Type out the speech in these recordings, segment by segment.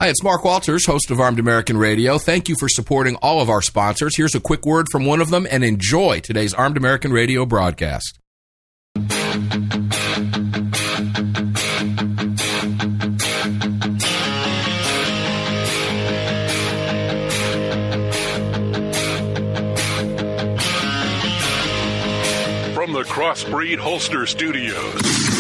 Hi, it's Mark Walters, host of Armed American Radio. Thank you for supporting all of our sponsors. Here's a quick word from one of them, and enjoy today's Armed American Radio broadcast. From the Crossbreed Holster Studios,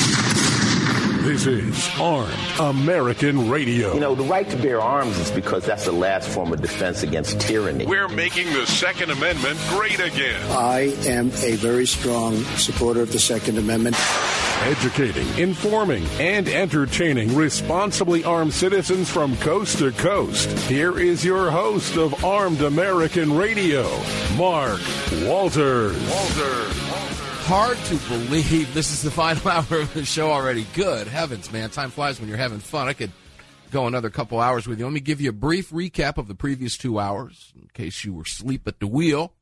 this is Armed American Radio. You know, the right to bear arms is because that's the last form of defense against tyranny. We're making the Second Amendment great again. I am a very strong supporter of the Second Amendment. Educating, informing, and entertaining responsibly armed citizens from coast to coast. Here is your host of Armed American Radio, Mark Walters. Hard to believe this is the final hour of the show already. Good heavens, man. Time flies when you're having fun. I could go another couple hours with you. Let me give you a brief recap of the previous 2 hours in case you were asleep at the wheel.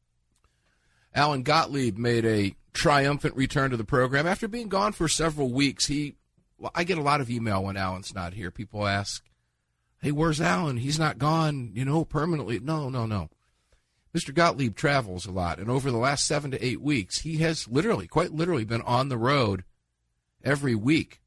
Alan Gottlieb made a triumphant return to the program. After being gone for several weeks, I get a lot of email when Alan's not here. People ask, hey, where's Alan? He's not gone, permanently. No. Mr. Gottlieb travels a lot, and over the last 7 to 8 weeks, he has quite literally been on the road every week.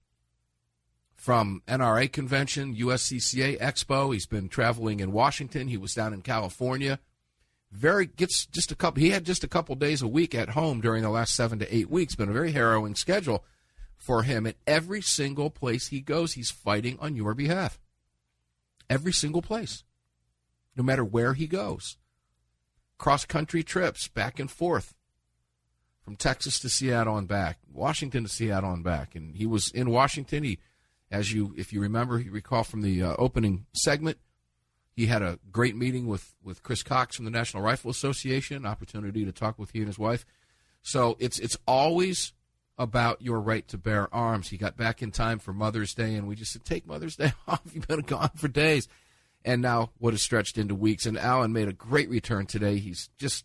From NRA convention, USCCA Expo, he's been traveling in Washington. He was down in California. He had just a couple days a week at home during the last 7 to 8 weeks. Been a very harrowing schedule for him. And every single place he goes, he's fighting on your behalf. Every single place, no matter where he goes. Cross-country trips back and forth from Texas to Seattle and back, Washington to Seattle and back. And he was in Washington. If you recall from the opening segment, he had a great meeting with Chris Cox from the National Rifle Association, opportunity to talk with he and his wife. So it's always about your right to bear arms. He got back in time for Mother's Day, and we just said, take Mother's Day off. You've been gone for days. And now what has stretched into weeks. And Alan made a great return today. He's just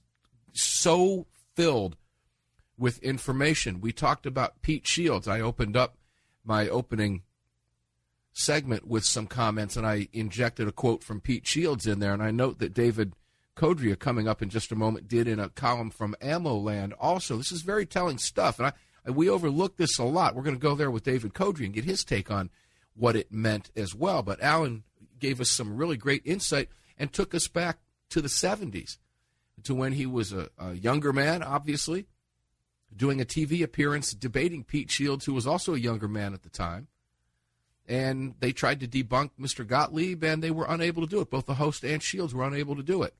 so filled with information. We talked about Pete Shields. I opened up my opening segment with some comments, and I injected a quote from Pete Shields in there. And I note that David Codria, coming up in just a moment, did in a column from Ammo Land also. This is very telling stuff, and we overlook this a lot. We're going to go there with David Codria and get his take on what it meant as well. But Alan gave us some really great insight and took us back to the 70s, to when he was a younger man, obviously, doing a TV appearance debating Pete Shields, who was also a younger man at the time. And they tried to debunk Mr. Gottlieb, and they were unable to do it. Both the host and Shields were unable to do it.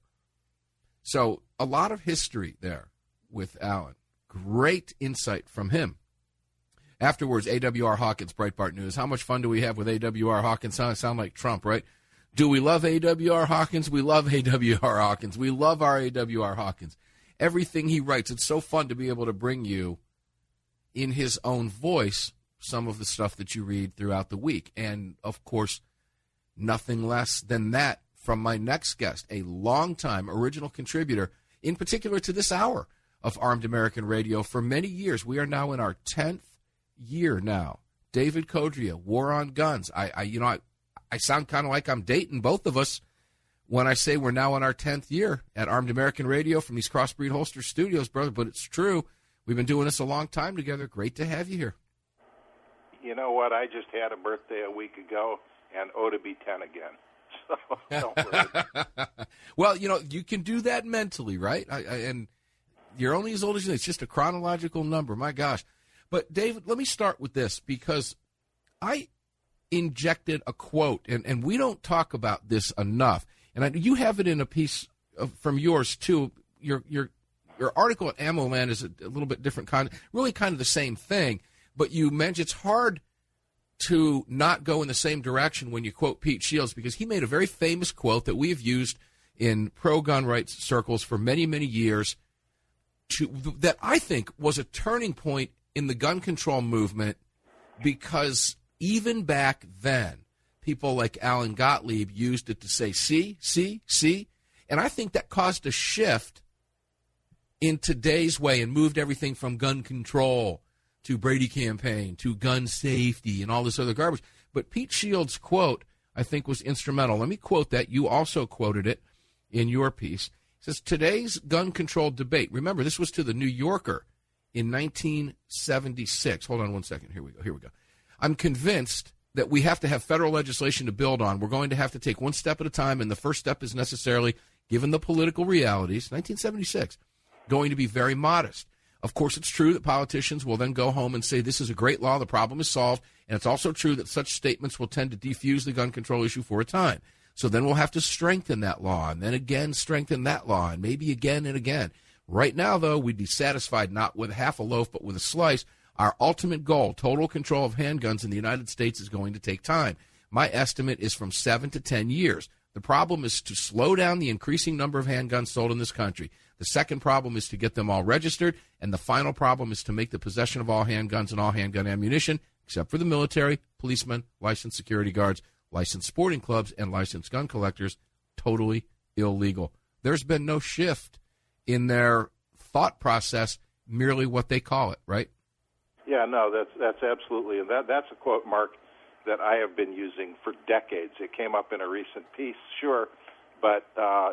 So a lot of history there with Alan. Great insight from him. Afterwards, A.W.R. Hawkins, Breitbart News. How much fun do we have with A.W.R. Hawkins? Sound like Trump, right? Do we love A.W.R. Hawkins? We love A.W.R. Hawkins. We love our A.W.R. Hawkins. Everything he writes, it's so fun to be able to bring you, in his own voice, some of the stuff that you read throughout the week. And, of course, nothing less than that from my next guest, a longtime original contributor, in particular to this hour of Armed American Radio for many years. We are now in our 10th year now. David Codria, War on Guns. I sound kind of like I'm dating both of us when I say we're now in our 10th year at Armed American Radio from these Crossbreed Holster Studios, brother, but it's true. We've been doing this a long time together. Great to have you here. You know what? I just had a birthday a week ago, and to be 10 again. So don't worry. Well, you can do that mentally, right? And you're only as old as you. It's just a chronological number. My gosh. But, David, let me start with this, because I injected a quote, and we don't talk about this enough. And you have it in a piece from yours, too. Your article at Ammo Land is a little bit different kind, really kind of the same thing. But you mentioned it's hard to not go in the same direction when you quote Pete Shields, because he made a very famous quote that we have used in pro-gun rights circles for many, many years, that I think was a turning point in the gun control movement, because even back then, people like Alan Gottlieb used it to say, see, and I think that caused a shift in today's way and moved everything from gun control to Brady campaign to gun safety and all this other garbage. But Pete Shields' quote I think was instrumental. Let me quote that. You also quoted it in your piece. It says, today's gun control debate. Remember, this was to the New Yorker in 1976. Hold on one second. Here we go. I'm convinced that we have to have federal legislation to build on. We're going to have to take one step at a time, and the first step is necessarily, given the political realities, 1976, going to be very modest. Of course, it's true that politicians will then go home and say this is a great law, the problem is solved, and it's also true that such statements will tend to defuse the gun control issue for a time. So then we'll have to strengthen that law, and then again strengthen that law, and maybe again and again. Right now, though, we'd be satisfied not with half a loaf but with a slice. Our ultimate goal, total control of handguns in the United States, is going to take time. My estimate is from 7 to 10 years. The problem is to slow down the increasing number of handguns sold in this country. The second problem is to get them all registered, and the final problem is to make the possession of all handguns and all handgun ammunition, except for the military, policemen, licensed security guards, licensed sporting clubs, and licensed gun collectors, totally illegal. There's been no shift in their thought process, merely what they call it, right? Yeah, no, that's absolutely, and that's a quote, Mark, that I have been using for decades. It came up in a recent piece, sure, but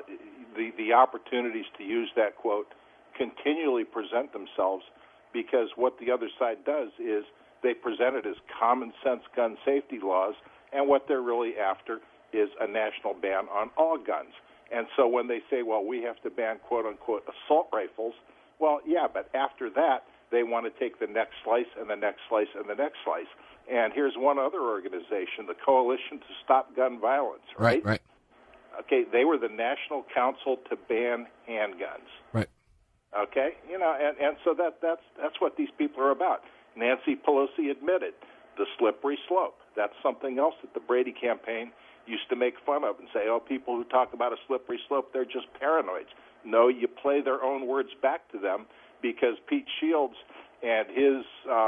the opportunities to use that quote continually present themselves, because what the other side does is they present it as common sense gun safety laws, and what they're really after is a national ban on all guns. And so when they say, well, we have to ban quote-unquote assault rifles, well, yeah, but after that, they want to take the next slice and the next slice and the next slice. And here's one other organization, the Coalition to Stop Gun Violence, right? Right. Okay, they were the National Council to Ban Handguns. Right. Okay, and so that's what these people are about. Nancy Pelosi admitted the slippery slope. That's something else that the Brady campaign used to make fun of and say, oh, people who talk about a slippery slope, they're just paranoids. No, you play their own words back to them, because Pete Shields and his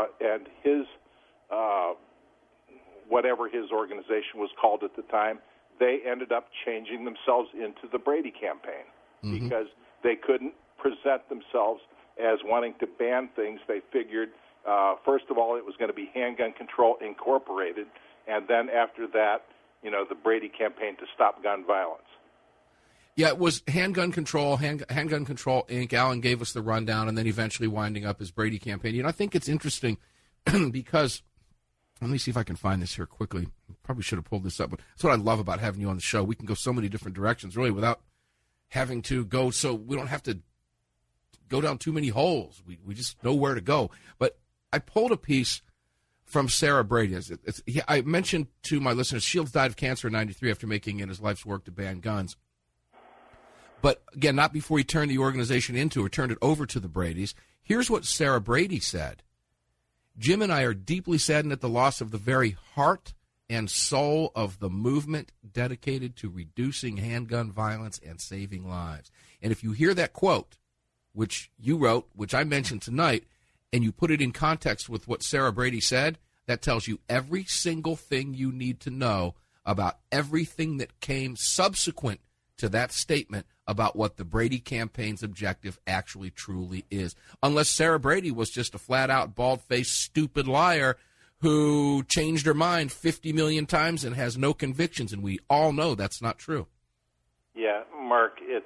whatever his organization was called at the time, they ended up changing themselves into the Brady campaign because they couldn't present themselves as wanting to ban things. They figured, first of all, it was going to be Handgun Control Incorporated, and then after that, the Brady campaign to stop gun violence. Yeah, it was Handgun Control, Handgun Control, Inc. Alan gave us the rundown, and then eventually winding up as Brady campaign. I think it's interesting because, let me see if I can find this here quickly. Probably should have pulled this up, but that's what I love about having you on the show. We can go so many different directions, really, without having to go, so we don't have to go down too many holes. We just know where to go. But I pulled a piece from Sarah Brady. I mentioned to my listeners, Shields died of cancer in 93 after making it his life's work to ban guns. But, again, not before he turned the organization into or turned it over to the Bradys. Here's what Sarah Brady said. Jim and I are deeply saddened at the loss of the very heart and soul of the movement dedicated to reducing handgun violence and saving lives. And if you hear that quote, which you wrote, which I mentioned tonight, and you put it in context with what Sarah Brady said, that tells you every single thing you need to know about everything that came subsequent to that statement about what the Brady campaign's objective actually truly is. Unless Sarah Brady was just a flat-out, bald-faced, stupid liar who changed her mind 50 million times and has no convictions, and we all know that's not true. Yeah, Mark, it's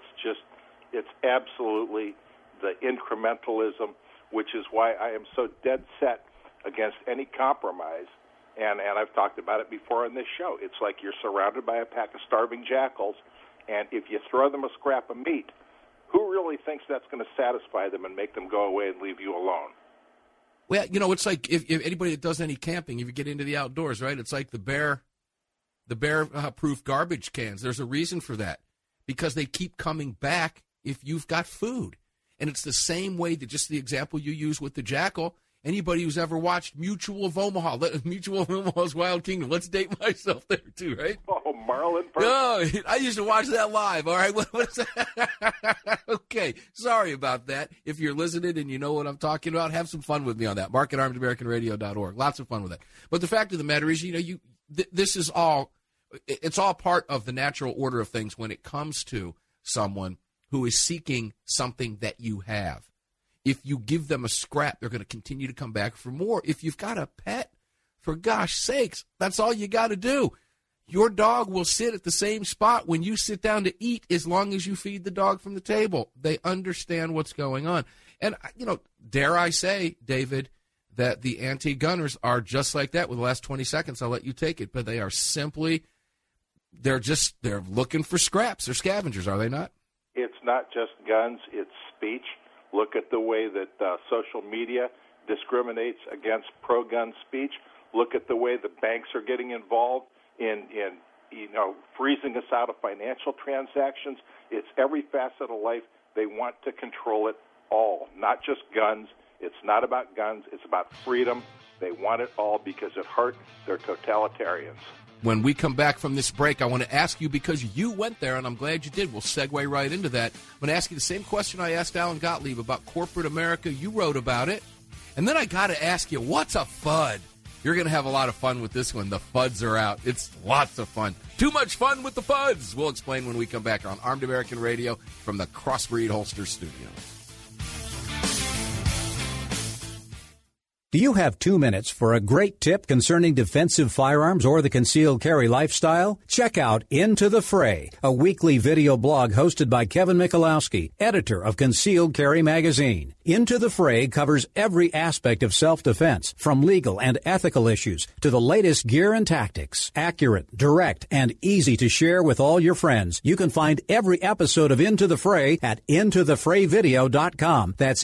absolutely the incrementalism, which is why I am so dead set against any compromise. And I've talked about it before on this show. It's like you're surrounded by a pack of starving jackals, and if you throw them a scrap of meat, who really thinks that's going to satisfy them and make them go away and leave you alone? Well, it's like if anybody that does any camping, if you get into the outdoors, right, it's like the bear-proof garbage cans. There's a reason for that, because they keep coming back if you've got food. And it's the same way that just the example you use with the jackal. Anybody who's ever watched Mutual of Omaha, Mutual of Omaha's Wild Kingdom, let's date myself there too, right? Oh, Marlon. No, I used to watch that live, all right? What is that? Okay, sorry about that. If you're listening and you know what I'm talking about, have some fun with me on that. Mark at armedamericanradio.org. Lots of fun with that. But the fact of the matter is, this is all, it's all part of the natural order of things when it comes to someone who is seeking something that you have. If you give them a scrap, they're going to continue to come back for more. If you've got a pet, for gosh sakes, that's all you got to do. Your dog will sit at the same spot when you sit down to eat as long as you feed the dog from the table. They understand what's going on. And, dare I say, David, that the anti-gunners are just like that. With the last 20 seconds, I'll let you take it. But they are simply, they're looking for scraps. They're scavengers, are they not? It's not just guns, it's speech. Look at the way that social media discriminates against pro-gun speech. Look at the way the banks are getting involved in freezing us out of financial transactions. It's every facet of life. They want to control it all, not just guns. It's not about guns. It's about freedom. They want it all because at heart, they're totalitarians. When we come back from this break, I want to ask you, because you went there, and I'm glad you did. We'll segue right into that. I'm going to ask you the same question I asked Alan Gottlieb about corporate America. You wrote about it. And then I got to ask you, what's a FUD? You're going to have a lot of fun with this one. The FUDs are out. It's lots of fun. Too much fun with the FUDs. We'll explain when we come back on Armed American Radio from the Crossbreed Holster Studio. Do you have 2 minutes for a great tip concerning defensive firearms or the concealed carry lifestyle? Check out Into the Fray, a weekly video blog hosted by Kevin Michalowski, editor of Concealed Carry magazine. Into the Fray covers every aspect of self-defense, from legal and ethical issues to the latest gear and tactics. Accurate, direct, and easy to share with all your friends. You can find every episode of Into the Fray at intothefrayvideo.com. That's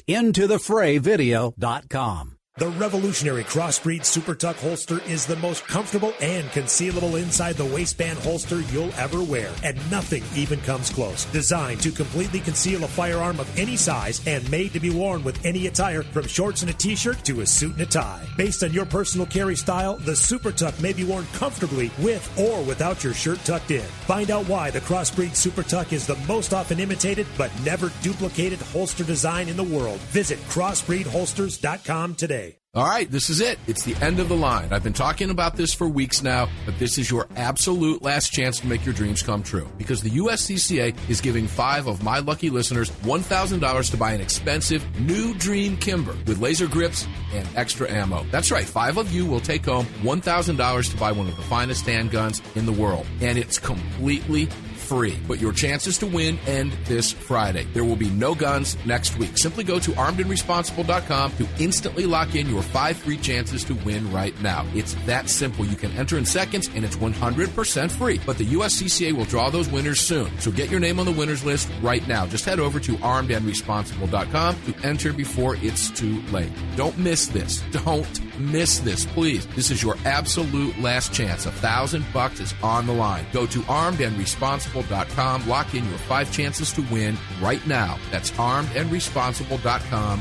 intothefrayvideo.com. The revolutionary Crossbreed Super Tuck holster is the most comfortable and concealable inside the waistband holster you'll ever wear, and nothing even comes close. Designed to completely conceal a firearm of any size and made to be worn with any attire, from shorts and a t-shirt to a suit and a tie. Based on your personal carry style, the Super Tuck may be worn comfortably with or without your shirt tucked in. Find out why the Crossbreed Super Tuck is the most often imitated but never duplicated holster design in the world. Visit crossbreedholsters.com today. All right, this is it. It's the end of the line. I've been talking about this for weeks now, but this is your absolute last chance to make your dreams come true, because the USCCA is giving 5 of my lucky listeners $1,000 to buy an expensive new Dream Kimber with laser grips and extra ammo. That's right, 5 of you will take home $1,000 to buy one of the finest handguns in the world, and it's completely free. But your chances to win end this Friday. There will be no guns next week. Simply go to armedandresponsible.com to instantly lock in your 5 free chances to win right now. It's that simple. You can enter in seconds, and it's 100% free. But the USCCA will draw those winners soon. So get your name on the winners list right now. Just head over to armedandresponsible.com to enter before it's too late. Don't miss this. Don't miss this, please. This is your absolute last chance. $1,000 is on the line. Go to armedandresponsible.com. Lock in your 5 chances to win right now. That's armedandresponsible.com,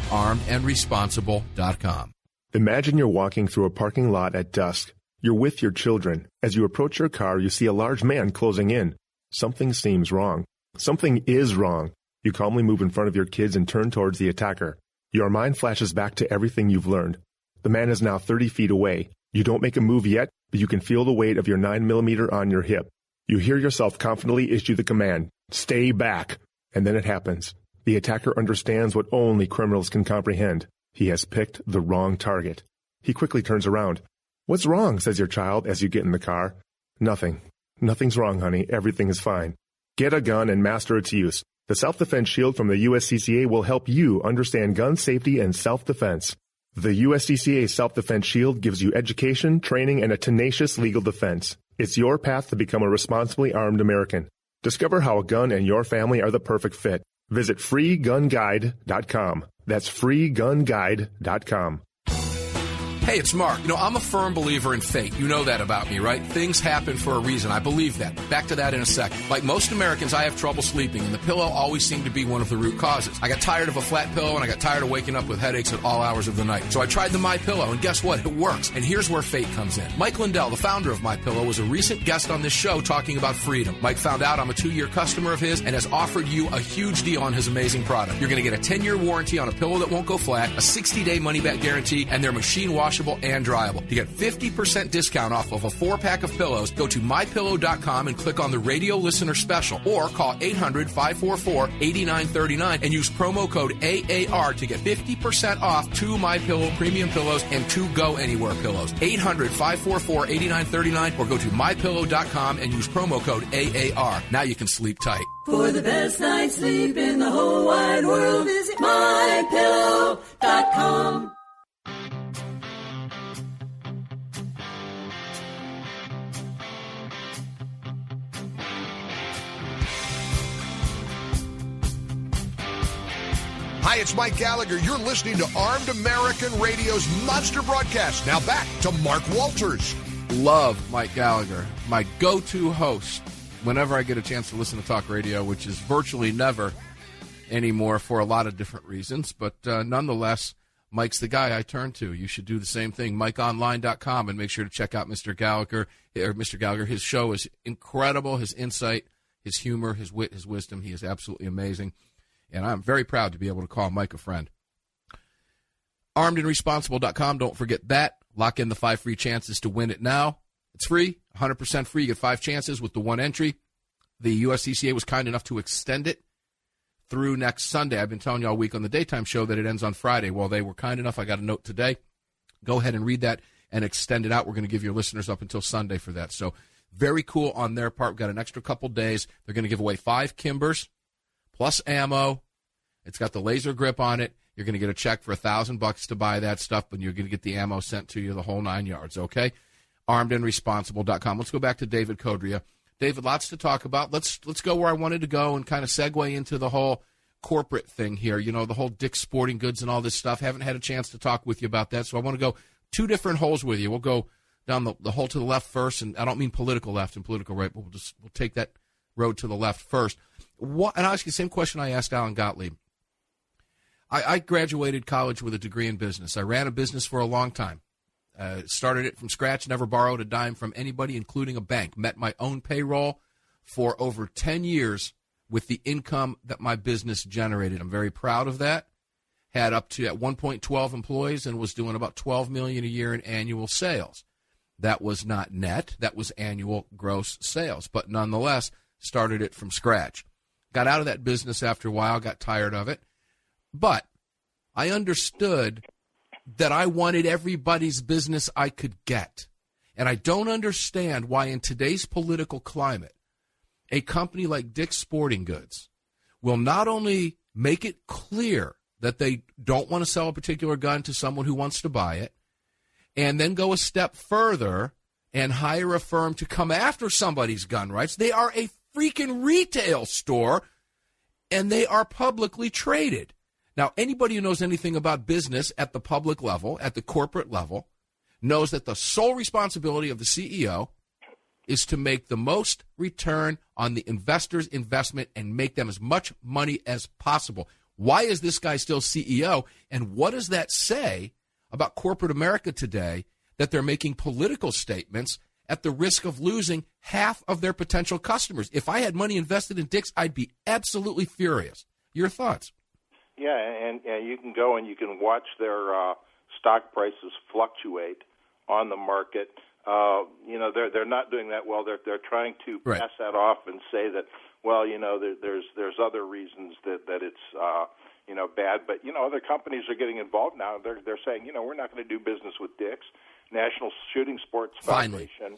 armedandresponsible.com. Imagine you're walking through a parking lot at dusk. You're with your children. As you approach your car, you see a large man closing in. Something seems wrong. Something is wrong. You calmly move in front of your kids and turn towards the attacker. Your mind flashes back to everything you've learned. The man is now 30 feet away. You don't make a move yet, but you can feel the weight of your 9mm on your hip. You hear yourself confidently issue the command, "Stay back." And then it happens. The attacker understands what only criminals can comprehend. He has picked the wrong target. He quickly turns around. "What's wrong?" says your child as you get in the car. "Nothing. Nothing's wrong, honey. Everything is fine. Get a gun and master its use. The Self-Defense Shield from the USCCA will help you understand gun safety and self-defense. The USCCA Self-Defense Shield gives you education, training, and a tenacious legal defense. It's your path to become a responsibly armed American. Discover how a gun and your family are the perfect fit. Visit freegunguide.com. That's freegunguide.com. Hey, it's Mark. I'm a firm believer in fate. You know that about me, right? Things happen for a reason. I believe that. Back to that in a second. Like most Americans, I have trouble sleeping, and the pillow always seemed to be one of the root causes. I got tired of a flat pillow, and I got tired of waking up with headaches at all hours of the night. So I tried the MyPillow, and guess what? It works. And here's where fate comes in. Mike Lindell, the founder of MyPillow, was a recent guest on this show talking about freedom. Mike found out I'm a 2-year customer of his and has offered you a huge deal on his amazing product. You're going to get a 10-year warranty on a pillow that won't go flat, a 60-day money-back guarantee, and their machine wash washable, and dryable. To get 50% discount off of a 4-pack of pillows, go to MyPillow.com and click on the radio listener special, or call 800-544-8939 and use promo code AAR to get 50% off 2 MyPillow premium pillows and 2 Go Anywhere pillows. 800-544-8939 or go to MyPillow.com and use promo code AAR. Now you can sleep tight. For the best night's sleep in the whole wide world, visit MyPillow.com. Hi, it's Mike Gallagher. You're listening to Armed American Radio's Monster Broadcast. Now back to Mark Walters. Love Mike Gallagher, my go-to host whenever I get a chance to listen to talk radio, which is virtually never anymore for a lot of different reasons. But nonetheless, Mike's the guy I turn to. You should do the same thing. MikeOnline.com, and make sure to check out Mr. Gallagher. His show is incredible. His insight, his humor, his wit, his wisdom. He is absolutely amazing. And I'm very proud to be able to call Mike a friend. ArmedAndResponsible.com. Don't forget that. Lock in the 5 free chances to win it now. It's free, 100% free. You get 5 chances with the 1 entry. The USCCA was kind enough to extend it through next Sunday. I've been telling you all week on the daytime show that it ends on Friday. Well, they were kind enough. I got a note today. Go ahead and read that and extend it out. We're going to give your listeners up until Sunday for that. So very cool on their part. We've got an extra couple days. They're going to give away 5 Kimbers plus ammo. It's got the laser grip on it. You're going to get a check for $1,000 to buy that stuff, but you're going to get the ammo sent to you, the whole 9 yards, okay? ArmedAndResponsible.com. Let's go back to David Codria. David, lots to talk about. Let's go where I wanted to go and kind of segue into the whole corporate thing here, you know, the whole Dick's Sporting Goods and all this stuff. Haven't had a chance to talk with you about that, so I want to go 2 different holes with you. We'll go down the hole to the left first, and I don't mean political left and political right, but we'll take that road to the left first. And I'll ask you the same question I asked Alan Gottlieb. I graduated college with a degree in business. I ran a business for a long time. Started it from scratch, never borrowed a dime from anybody, including a bank. Met my own payroll for over 10 years with the income that my business generated. I'm very proud of that. Had up to, at one point, 12 employees and was doing about $12 million a year in annual sales. That was not net. That was annual gross sales. But nonetheless, started it from scratch. Got out of that business after a while, got tired of it. But I understood that I wanted everybody's business I could get. And I don't understand why in today's political climate, a company like Dick's Sporting Goods will not only make it clear that they don't want to sell a particular gun to someone who wants to buy it, and then go a step further and hire a firm to come after somebody's gun rights. They are a freaking retail store, and they are publicly traded. Now, anybody who knows anything about business at the public level, at the corporate level, knows that the sole responsibility of the CEO is to make the most return on the investor's investment and make them as much money as possible. Why is this guy still CEO? And what does that say about corporate America today, that they're making political statements at the risk of losing half of their potential customers? If I had money invested in Dick's, I'd be absolutely furious. Your thoughts? Yeah, and you can go and you can watch their stock prices fluctuate on the market. They're not doing that well. They're trying to pass that off and say that, well, there's other reasons that it's bad. But other companies are getting involved now. They're saying, we're not going to do business with Dick's. National Shooting Sports Foundation,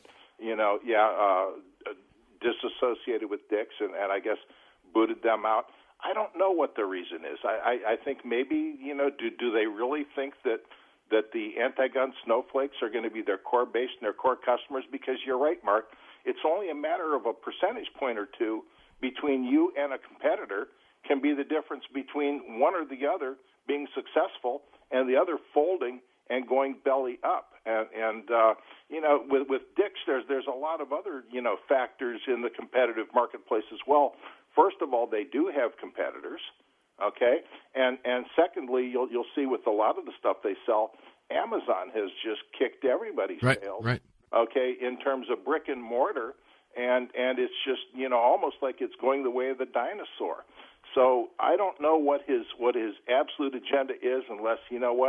disassociated with Dick's, and I guess booted them out. I don't know what the reason is. I think maybe, do they really think that the anti-gun snowflakes are going to be their core base and their core customers? Because you're right, Mark, it's only a matter of a percentage point or two between you and a competitor can be the difference between one or the other being successful and the other folding and going belly up. And with Dick's, there's a lot of other, factors in the competitive marketplace as well. First of all, they do have competitors, okay? And secondly, you'll see with a lot of the stuff they sell, Amazon has just kicked everybody's sales, okay, in terms of brick and mortar, and it's just, almost like it's going the way of the dinosaur. So I don't know what his absolute agenda is, unless,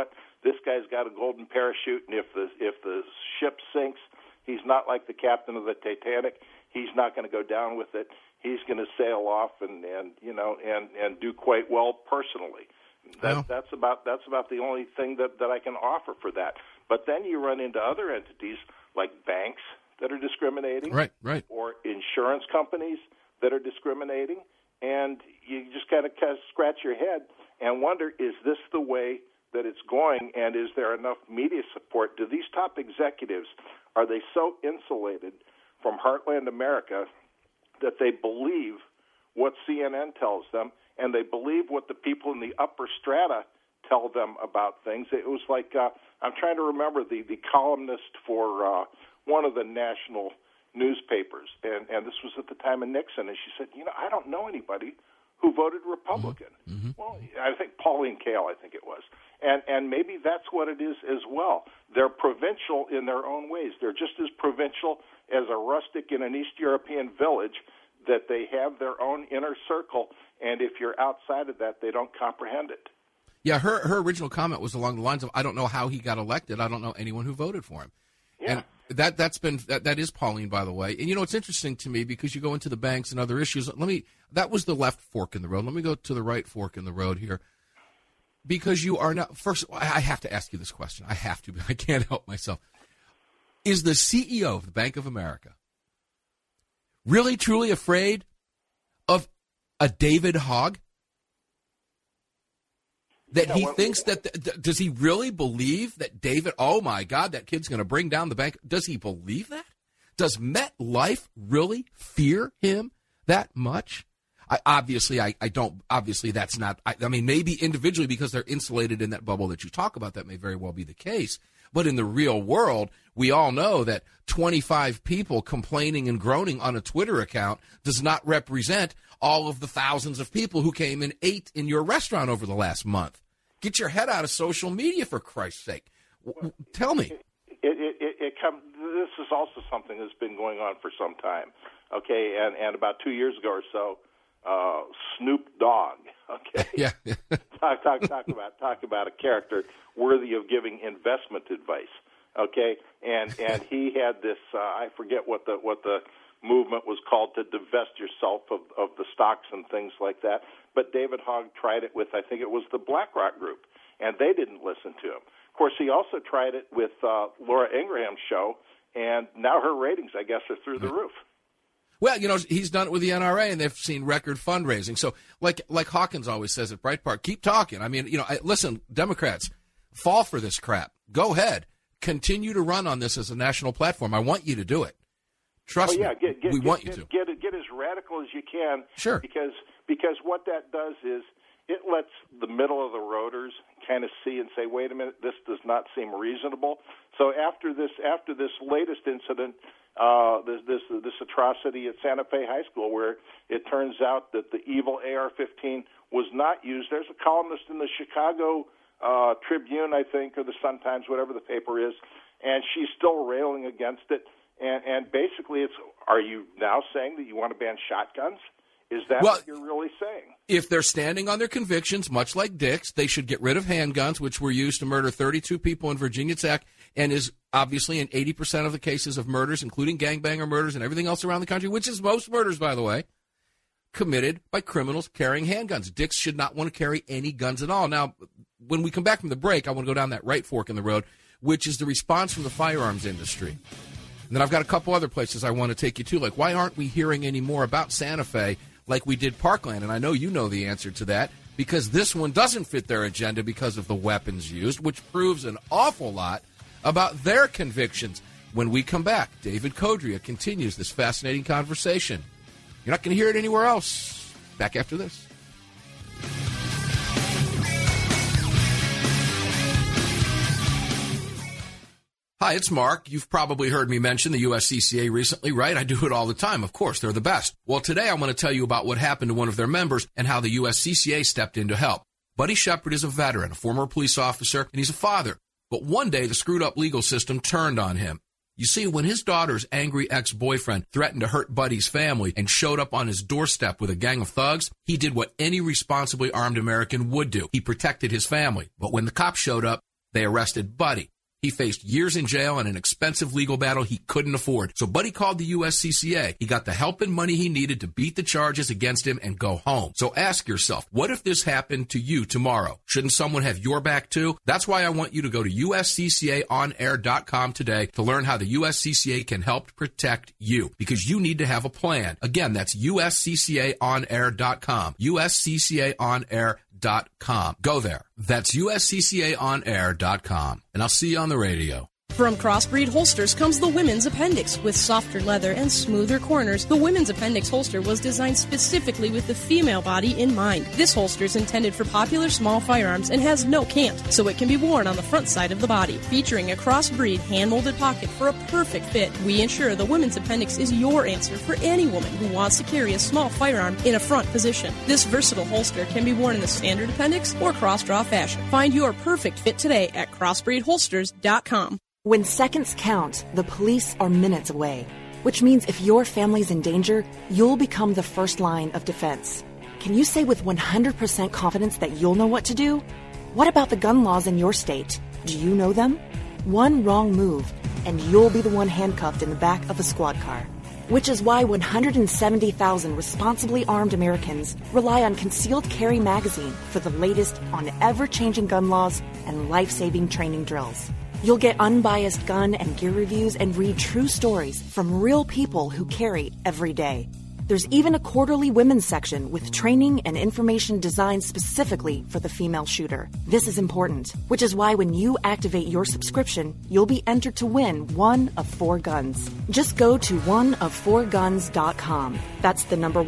this guy's got a golden parachute, and if the ship sinks, he's not like the captain of the Titanic. He's not going to go down with it. He's going to sail off and do quite well personally. That's about the only thing that I can offer for that. But then you run into other entities like banks that are discriminating, right, or insurance companies that are discriminating, and you just kind of scratch your head and wonder, is this the way that it's going, and is there enough media support? Do these top executives, are they so insulated from Heartland America that they believe what CNN tells them, and they believe what the people in the upper strata tell them about things? It was like, I'm trying to remember the columnist for one of the national newspapers, and this was at the time of Nixon, and she said, I don't know anybody who voted Republican. Mm-hmm. Well, I think Pauline Kael, I think it was. And maybe that's what it is as well. They're provincial in their own ways. They're just as provincial as a rustic in an East European village, that they have their own inner circle, and if you're outside of that, they don't comprehend it. Yeah, her original comment was along the lines of, I don't know how he got elected. I don't know anyone who voted for him. Yeah. And that is Pauline, by the way. And, it's interesting to me because you go into the banks and other issues. That was the left fork in the road. Let me go to the right fork in the road here. Because you are not, first, I have to ask you this question. I have to, but I can't help myself. Is the CEO of the Bank of America really, truly afraid of a David Hogg? That he thinks that, does he really believe that David, oh my God, that kid's going to bring down the bank? Does he believe that? Does MetLife really fear him that much? Obviously, that's not, maybe individually because they're insulated in that bubble that you talk about, that may very well be the case. But in the real world, we all know that 25 people complaining and groaning on a Twitter account does not represent all of the thousands of people who came and ate in your restaurant over the last month. Get your head out of social media, for Christ's sake. Tell me. This is also something that's been going on for some time, okay? And about 2 years ago or so, Snoop Dogg, okay? Yeah. talk about a character worthy of giving investment advice, okay? And he had this, I forget what the movement was called, to divest yourself of the stocks and things like that. But David Hogg tried it with, I think it was the BlackRock Group, and they didn't listen to him. Of course, he also tried it with Laura Ingraham's show, and now her ratings, I guess, are through the roof. Well, he's done it with the NRA, and they've seen record fundraising. So, like Hawkins always says at Breitbart, keep talking. Listen, Democrats, fall for this crap. Go ahead. Continue to run on this as a national platform. I want you to do it. Trust me, we want you to. Get as radical as you can. Sure. Because what that does is it lets the middle of the roaders kind of see and say, wait a minute, this does not seem reasonable. So after this latest incident, this atrocity at Santa Fe High School, where it turns out that the evil AR-15 was not used, there's a columnist in the Chicago Tribune, I think, or the Sun-Times, whatever the paper is, and she's still railing against it. And basically, are you now saying that you want to ban shotguns? Is that what you're really saying? If they're standing on their convictions, much like Dick's, they should get rid of handguns, which were used to murder 32 people in Virginia Tech, and is obviously in 80% of the cases of murders, including gangbanger murders and everything else around the country, which is most murders, by the way, committed by criminals carrying handguns. Dick's should not want to carry any guns at all. Now, when we come back from the break, I want to go down that right fork in the road, which is the response from the firearms industry. And then I've got a couple other places I want to take you to, like why aren't we hearing any more about Santa Fe like we did Parkland? And I know you know the answer to that, because this one doesn't fit their agenda because of the weapons used, which proves an awful lot about their convictions. When we come back, David Codrea continues this fascinating conversation. You're not going to hear it anywhere else. Back after this. Hi, it's Mark. You've probably heard me mention the USCCA recently, right? I do it all the time. Of course, they're the best. Well, today I want to tell you about what happened to one of their members and how the USCCA stepped in to help. Buddy Shepard is a veteran, a former police officer, and he's a father. But one day, the screwed-up legal system turned on him. You see, when his daughter's angry ex-boyfriend threatened to hurt Buddy's family and showed up on his doorstep with a gang of thugs, he did what any responsibly armed American would do. He protected his family. But when the cops showed up, They arrested Buddy. He faced years in jail and an expensive legal battle he couldn't afford. So Buddy called the USCCA. He got the help and money he needed to beat the charges against him and go home. So ask yourself, what if this happened to you tomorrow? Shouldn't someone have your back too? That's why I want you to go to usccaonair.com today to learn how the USCCA can help protect you, because you need to have a plan. Again, that's usccaonair.com. usccaonair.com. Go there. That's usccaonair.com. And I'll see you on the radio. From Crossbreed Holsters comes the Women's Appendix. With softer leather and smoother corners, the Women's Appendix holster was designed specifically with the female body in mind. This holster is intended for popular small firearms and has no cant, so it can be worn on the front side of the body. Featuring a crossbreed hand-molded pocket for a perfect fit, we ensure the Women's Appendix is your answer for any woman who wants to carry a small firearm in a front position. This versatile holster can be worn in the standard appendix or cross-draw fashion. Find your perfect fit today at crossbreedholsters.com. When seconds count, the police are minutes away, which means if your family's in danger, you'll become the first line of defense. Can you say with 100% confidence that you'll know what to do? What about the gun laws in your state? Do you know them? One wrong move, and you'll be the one handcuffed in the back of a squad car. Which is why 170,000 responsibly armed Americans rely on Concealed Carry Magazine for the latest on ever-changing gun laws and life-saving training drills. You'll get unbiased gun and gear reviews and read true stories from real people who carry every day. There's even a quarterly women's section with training and information designed specifically for the female shooter. This is important, which is why when you activate your subscription, you'll be entered to win one of 4 guns. Just go to oneof4guns.com. That's the number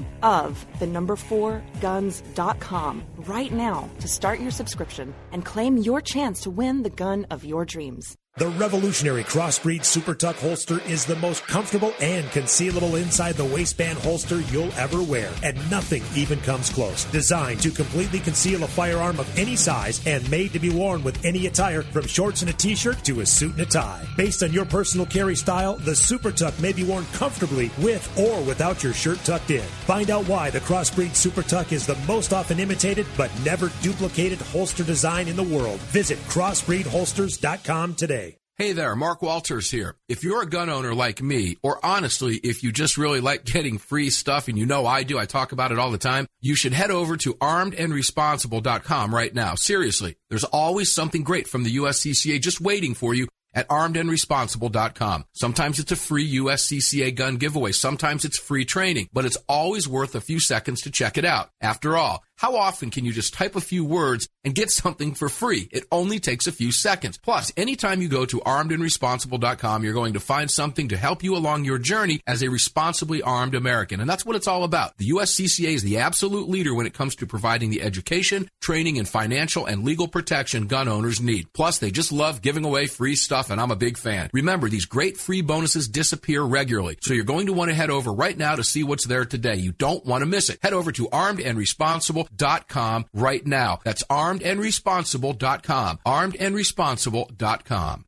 4guns.com right now to start your subscription and claim your chance to win the gun of your dreams. The revolutionary Crossbreed Super Tuck holster is the most comfortable and concealable inside the waistband holster you'll ever wear, and nothing even comes close. Designed to completely conceal a firearm of any size and made to be worn with any attire, from shorts and a t-shirt to a suit and a tie. Based on your personal carry style, the Super Tuck may be worn comfortably with or without your shirt tucked in. Find out why the Crossbreed Super Tuck is the most often imitated but never duplicated holster design in the world. Visit crossbreedholsters.com today. Hey there, Mark Walters here. If you're a gun owner like me, or honestly, if you just really like getting free stuff, and you know I do, I talk about it all the time, you should head over to armedandresponsible.com right now. Seriously, there's always something great from the USCCA just waiting for you at armedandresponsible.com. Sometimes it's a free USCCA gun giveaway. Sometimes it's free training, but it's always worth a few seconds to check it out. After all, how often can you just type a few words and get something for free? It only takes a few seconds. Plus, anytime you go to armedandresponsible.com, you're going to find something to help you along your journey as a responsibly armed American. And that's what it's all about. The USCCA is the absolute leader when it comes to providing the education, training, and financial and legal protection gun owners need. Plus, they just love giving away free stuff, and I'm a big fan. Remember, these great free bonuses disappear regularly, so you're going to want to head over right now to see what's there today. You don't want to miss it. Head over to armedandresponsible.com right now. That's armedandresponsible.com. armedandresponsible.com.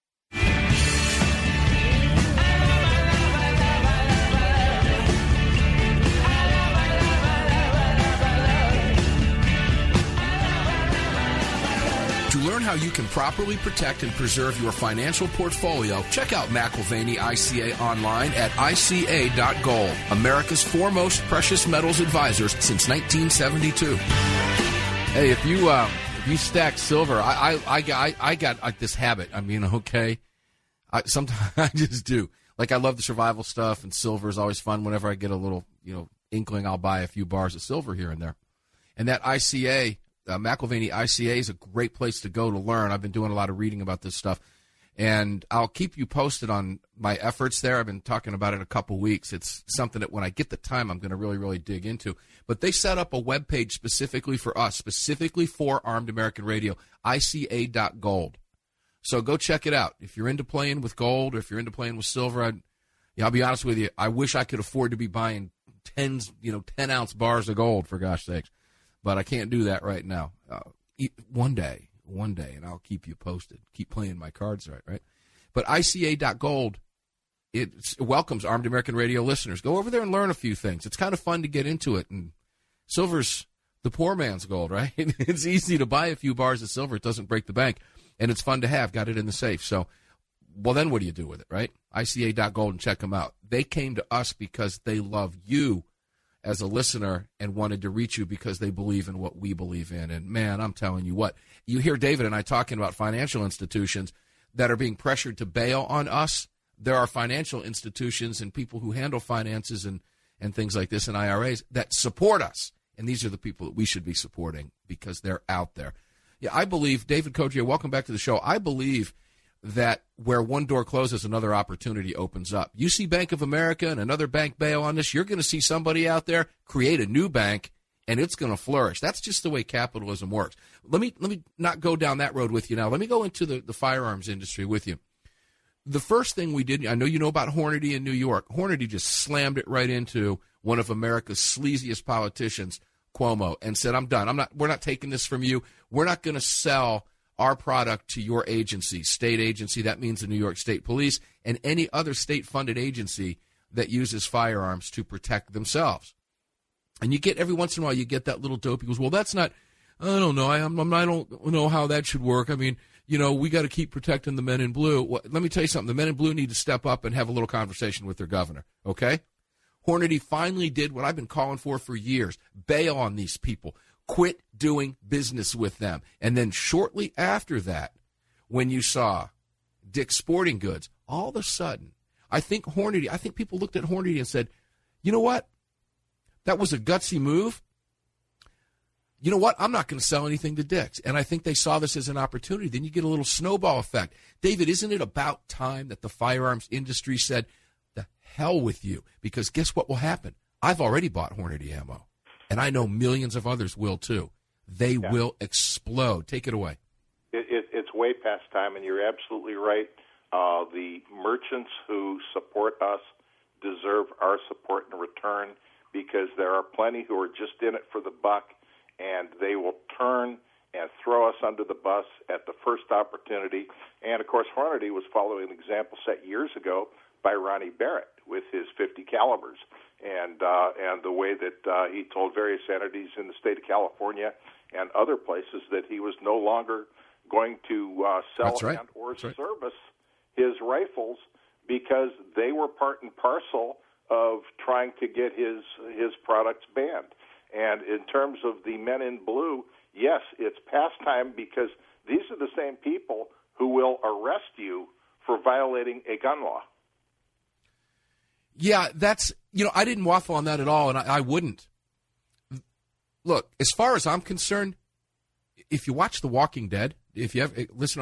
To learn how you can properly protect and preserve your financial portfolio, check out McIlvaney ICA online at ICA.gold, America's foremost precious metals advisors since 1972. Hey, if you stack silver, I got like this habit. I mean, okay, sometimes I just do. Like, I love the survival stuff, and silver is always fun. Whenever I get a little, inkling, I'll buy a few bars of silver here and there. And that ICA. McIlvaney ICA is a great place to go to learn. I've been doing a lot of reading about this stuff, and I'll keep you posted on my efforts there. I've been talking about it in a couple weeks. It's something that when I get the time, I'm going to really, really dig into. But they set up a webpage specifically for us, specifically for Armed American Radio, ICA.gold. So go check it out. If you're into playing with gold, or if you're into playing with silver, I'll be honest with you, I wish I could afford to be buying 10-ounce bars of gold, for gosh sakes. But I can't do that right now. One day, and I'll keep you posted. Keep playing my cards right? But ICA.gold, it welcomes Armed American Radio listeners. Go over there and learn a few things. It's kind of fun to get into it. And silver's the poor man's gold, right? It's easy to buy a few bars of silver. It doesn't break the bank. and it's fun to have. Got it in the safe. So, well, then what do you do with it, right? ICA.gold and check them out. They came to us because they love you as a listener and wanted to reach you because they believe in what we believe in. And, man, I'm telling you what, you hear David and I talking about financial institutions that are being pressured to bail on us. There are financial institutions and people who handle finances and things like this and IRAs that support us. And these are the people that we should be supporting because they're out there. Yeah, I believe, David Coggier, welcome back to the show. I believe that where one door closes, another opportunity opens up. You see Bank of America and another bank bail on this, you're going to see somebody out there create a new bank, and it's going to flourish. That's just the way capitalism works. Let me not go down that road with you now. Let me go into the firearms industry with you. The first thing we did, I know you know about Hornady in New York. Hornady just slammed it right into one of America's sleaziest politicians, Cuomo, and said, I'm done. We're not taking this from you. We're not going to sell our product to your agency, state agency. That means the New York State Police and any other state-funded agency that uses firearms to protect themselves. And you get, every once in a while, you get that little dope. He goes, well, that's not, I don't know. I don't know how that should work. I mean, you know, we got to keep protecting the men in blue. Well, let me tell you something. The men in blue need to step up and have a little conversation with their governor, okay? Hornady finally did what I've been calling for years. Bail on these people. Quit doing business with them. And then shortly after that, when you saw Dick's Sporting Goods, all of a sudden, I think people looked at Hornady and said, you know what? That was a gutsy move. You know what? I'm not going to sell anything to Dick's. And I think they saw this as an opportunity. Then you get a little snowball effect. David, isn't it about time that the firearms industry said, the hell with you? Because guess what will happen? I've already bought Hornady ammo. And I know millions of others will, too. They will explode. Take it away. It's way past time, and you're absolutely right. The merchants who support us deserve our support in return because there are plenty who are just in it for the buck, and they will turn and throw us under the bus at the first opportunity. And, of course, Hornady was following an example set years ago by Ronnie Barrett with his 50 calibers. And the way that he told various entities in the state of California and other places that he was no longer going to sell and or service his rifles because they were part and parcel of trying to get his products banned. And in terms of the men in blue, yes, it's past time because these are the same people who will arrest you for violating a gun law. Yeah, that's, I didn't waffle on that at all, and I wouldn't. Look, as far as I'm concerned, if you watch The Walking Dead, if you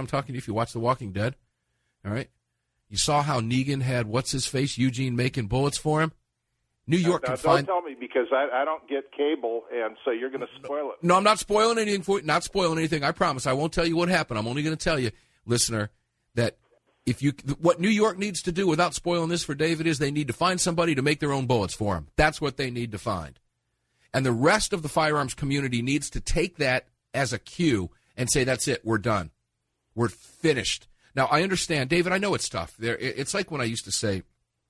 watch The Walking Dead, all right, you saw how Negan had, Eugene making bullets for him? New York can find... Don't tell me, because I don't get cable, and so you're going to spoil it. No, I'm not spoiling anything for you. Not spoiling anything, I promise. I won't tell you what happened. I'm only going to tell you, listener, that what New York needs to do without spoiling this for David is they need to find somebody to make their own bullets for him. That's what they need to find. And the rest of the firearms community needs to take that as a cue and say, that's it, we're done. We're finished. Now, I understand, David, I know it's tough. It's like when I used to say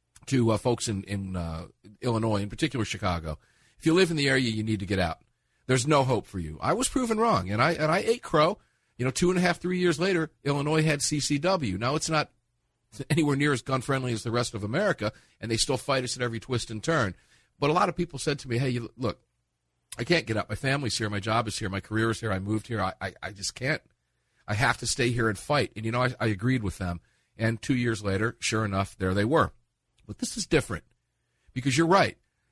to folks in Illinois, in particular Chicago, if you live in the area, you need to get out. There's no hope for you. I was proven wrong, and I ate crow. 2.5, 3 years later, Illinois had CCW. Now, it's not anywhere near as gun-friendly as the rest of America, and they still fight us at every twist and turn. But a lot of people said to me, hey, look, I can't get out. My family's here. My job is here. My career is here. I moved here. I just can't. I have to stay here and fight. And, I agreed with them. And 2 years later, sure enough, there they were. But this is different because you're right.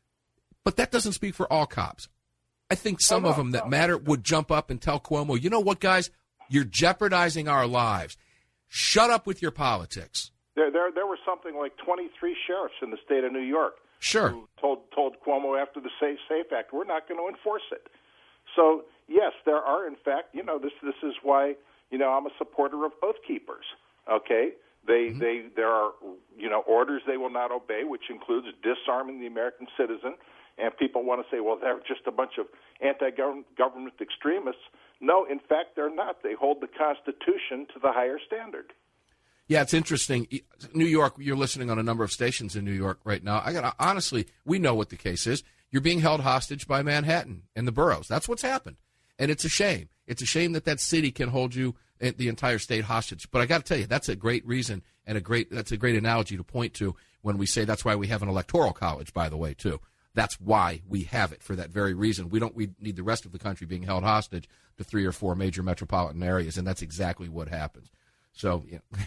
But that doesn't speak for all cops. I think some of them that matter would jump up and tell Cuomo, you know what, guys? You're jeopardizing our lives. Shut up with your politics. There were something like 23 sheriffs in the state of New York who told Cuomo after the SAFE Act, we're not going to enforce it. So, yes, there are, in fact, this is why, I'm a supporter of Oath Keepers, okay? There are, orders they will not obey, which includes disarming the American citizen, and people want to say, well, they're just a bunch of anti-government extremists. No, in fact, they're not. They hold the Constitution to the higher standard. Yeah, it's interesting. New York, you're listening on a number of stations in New York right now. Honestly, we know what the case is. You're being held hostage by Manhattan and the boroughs. That's what's happened. And it's a shame. It's a shame that city can hold you, the entire state, hostage. But I got to tell you, that's a great reason and that's a great analogy to point to when we say that's why we have an electoral college, by the way, too. That's why we have it, for that very reason. We need the rest of the country being held hostage to 3 or 4 major metropolitan areas, and that's exactly what happens. So,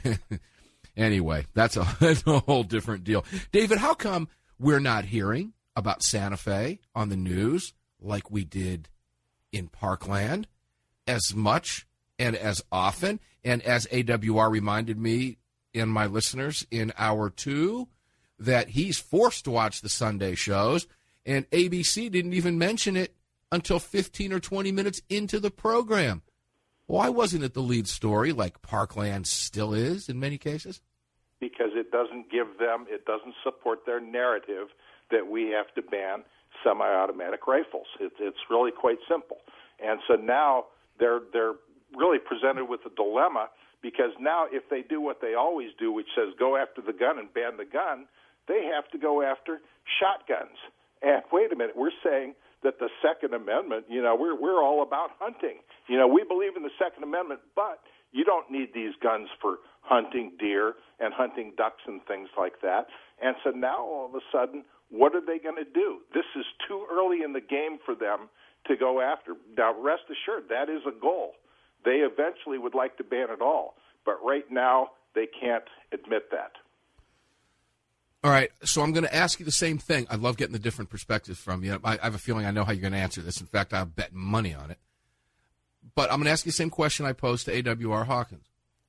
anyway, that's a whole different deal. David, how come we're not hearing about Santa Fe on the news like we did in Parkland as much and as often? And as AWR reminded me and my listeners in hour 2, that he's forced to watch the Sunday shows, and ABC didn't even mention it until 15 or 20 minutes into the program. Why wasn't it the lead story like Parkland still is in many cases? Because it doesn't support their narrative that we have to ban semi-automatic rifles. It's really quite simple. And so now they're really presented with a dilemma, because now if they do what they always do, which says go after the gun and ban the gun, they have to go after shotguns. And wait a minute, we're saying that the Second Amendment, we're all about hunting. We believe in the Second Amendment, but you don't need these guns for hunting deer and hunting ducks and things like that. And so now all of a sudden, what are they going to do? This is too early in the game for them to go after. Now, rest assured, that is a goal. They eventually would like to ban it all, but right now they can't admit that. All right, so I'm going to ask you the same thing. I love getting the different perspectives from you. I have a feeling I know how you're going to answer this. In fact, I'll bet money on it. But I'm going to ask you the same question I posed to AWR Hawkins.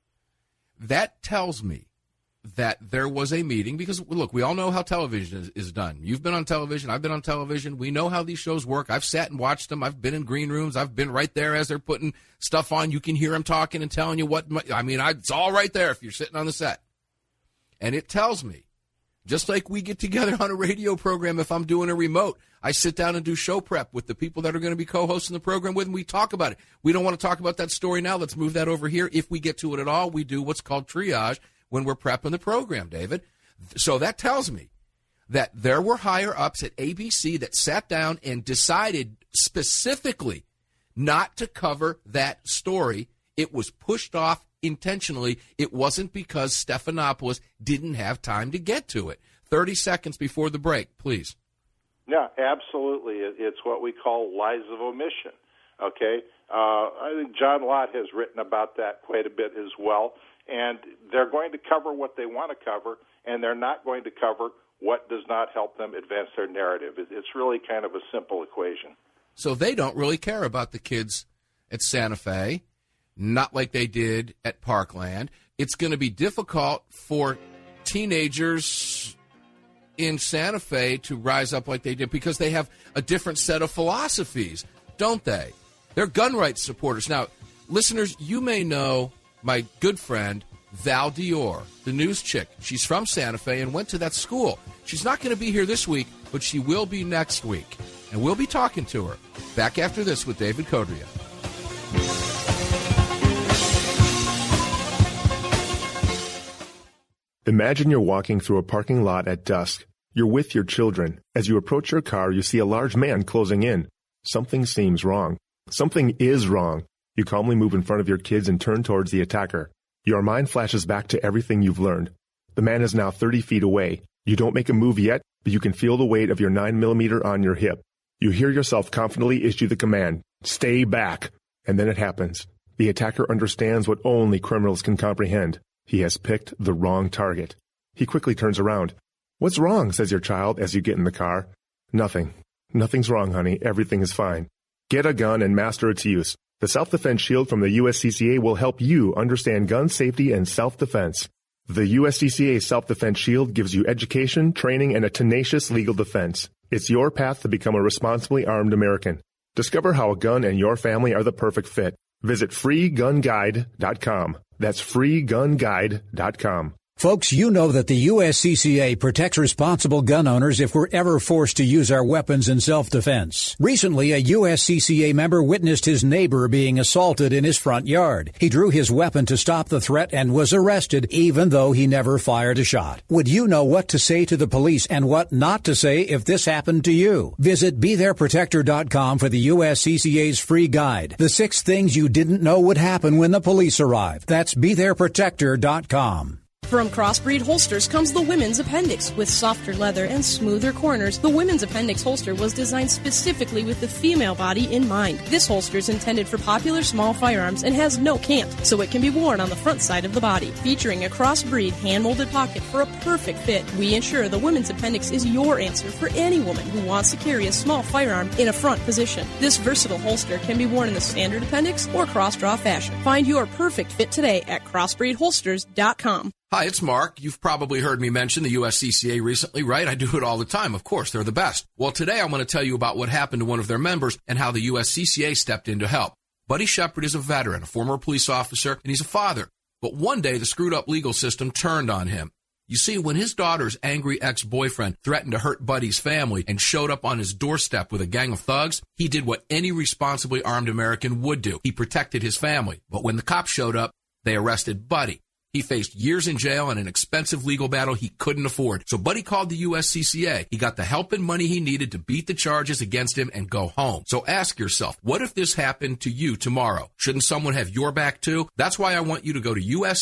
That tells me that there was a meeting, because, look, we all know how television is done. You've been on television. I've been on television. We know how these shows work. I've sat and watched them. I've been in green rooms. I've been right there as they're putting stuff on. You can hear them talking and telling you what. It's all right there if you're sitting on the set. And it tells me, just like we get together on a radio program, if I'm doing a remote, I sit down and do show prep with the people that are going to be co-hosting the program with, and we talk about it. We don't want to talk about that story now. Let's move that over here. If we get to it at all, we do what's called triage when we're prepping the program, David. So that tells me that there were higher-ups at ABC that sat down and decided specifically not to cover that story. It was pushed off intentionally. It wasn't because Stephanopoulos didn't have time to get to it. 30 seconds before the break, please. Yeah, absolutely. It's what we call lies of omission, okay? I think John Lott has written about that quite a bit as well, and they're going to cover what they want to cover, and they're not going to cover what does not help them advance their narrative. It's really kind of a simple equation. So they don't really care about the kids at Santa Fe, not like they did at Parkland. It's going to be difficult for teenagers in Santa Fe to rise up like they did because they have a different set of philosophies, don't they? They're gun rights supporters. Now, listeners, you may know my good friend Val Dior, the news chick. She's from Santa Fe and went to that school. She's not going to be here this week, but she will be next week. And we'll be talking to her. Back after this with David Codrea. Imagine you're walking through a parking lot at dusk. You're with your children. As you approach your car, you see a large man closing in. Something seems wrong. Something is wrong. You calmly move in front of your kids and turn towards the attacker. Your mind flashes back to everything you've learned. The man is now 30 feet away. You don't make a move yet, but you can feel the weight of your 9mm on your hip. You hear yourself confidently issue the command, "Stay back." And then it happens. The attacker understands what only criminals can comprehend. He has picked the wrong target. He quickly turns around. "What's wrong?" says your child as you get in the car. "Nothing. Nothing's wrong, honey. Everything is fine." Get a gun and master its use. The Self-Defense Shield from the USCCA will help you understand gun safety and self-defense. The USCCA Self-Defense Shield gives you education, training, and a tenacious legal defense. It's your path to become a responsibly armed American. Discover how a gun and your family are the perfect fit. Visit freegunguide.com. That's freegunguide.com. Folks, you know that the USCCA protects responsible gun owners if we're ever forced to use our weapons in self-defense. Recently, a USCCA member witnessed his neighbor being assaulted in his front yard. He drew his weapon to stop the threat and was arrested, even though he never fired a shot. Would you know what to say to the police and what not to say if this happened to you? Visit BeThereProtector.com for the USCCA's free guide. The 6 things you didn't know would happen when the police arrive. That's BeThereProtector.com. From Crossbreed Holsters comes the Women's Appendix. With softer leather and smoother corners, the Women's Appendix holster was designed specifically with the female body in mind. This holster is intended for popular small firearms and has no cant, so it can be worn on the front side of the body. Featuring a crossbreed hand-molded pocket for a perfect fit, we ensure the Women's Appendix is your answer for any woman who wants to carry a small firearm in a front position. This versatile holster can be worn in the standard appendix or cross-draw fashion. Find your perfect fit today at crossbreedholsters.com. Hi, it's Mark. You've probably heard me mention the USCCA recently, right? I do it all the time. Of course, they're the best. Well, today I'm going to tell you about what happened to one of their members and how the USCCA stepped in to help. Buddy Shepard is a veteran, a former police officer, and he's a father. But one day, the screwed-up legal system turned on him. You see, when his daughter's angry ex-boyfriend threatened to hurt Buddy's family and showed up on his doorstep with a gang of thugs, he did what any responsibly armed American would do. He protected his family. But when the cops showed up, they arrested Buddy. He faced years in jail and an expensive legal battle he couldn't afford. So Buddy called the USCCA. He got the help and money he needed to beat the charges against him and go home. So ask yourself, what if this happened to you tomorrow? Shouldn't someone have your back too? That's why I want you to go to